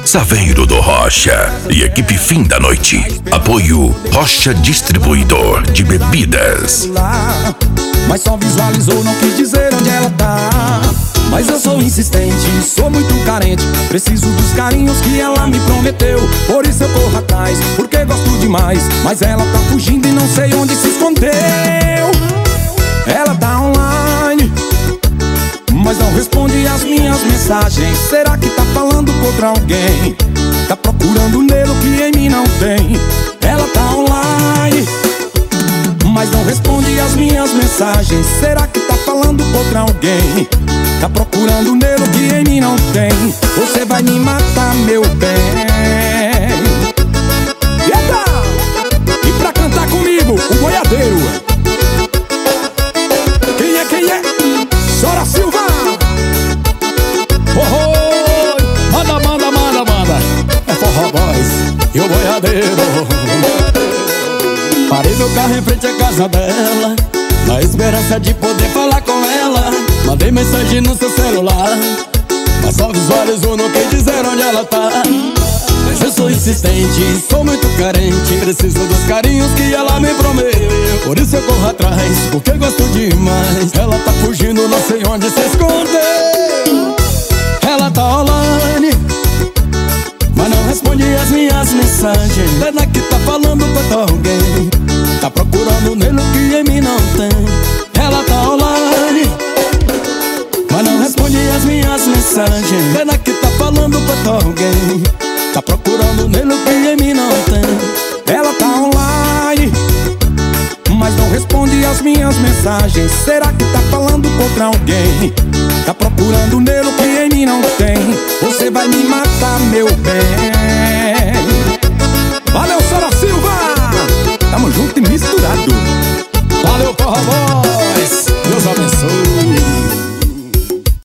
Saveiro do Rocha e equipe Fim da Noite. Apoio Rocha Distribuidor de Bebidas. Mas só visualizou, não quis dizer onde ela tá. Mas eu sou insistente, sou muito carente, preciso dos carinhos que ela me prometeu. Por isso eu corro atrás, porque gosto demais. Mas ela tá fugindo e não sei onde se escondeu. Ela tá online, mas não responde as minhas mensagens. Será que tá falando contra alguém? Tá procurando nele o que em mim não tem. Ela tá online, mas não responde as minhas mensagens. Será que tá falando contra alguém? Tá procurando nele o que em mim não tem. Você vai me matar, meu bem. Eita! E pra cantar comigo, o boiadeiro. Quem é? Sora Silva. Oh, manda. É Forró Boys e o boiadeiro. Parei meu carro em frente à casa dela, na esperança de poder falar com ela. Mandei mensagem no seu celular, mas só visualizou, não quer dizer onde ela tá. Mas eu sou insistente, sou muito carente, preciso dos carinhos que ela me prometeu. Por isso eu corro atrás, porque gosto demais. Ela tá fugindo, não sei onde se escondeu. Ela tá online, mas não responde as minhas mensagens. Pena que tá falando com alguém, tá procurando nele o que em mim não tem. Ela tá online, mas não responde as minhas mensagens. Pena que tá falando com alguém, tá procurando nele o que em mim não tem. Ela tá online, mas não responde as minhas mensagens. Será que tá falando contra alguém? Tá procurando nele o que em mim não tem. Você vai me matar, meu bem. Valeu, Sora Silva. Tamo junto e misto.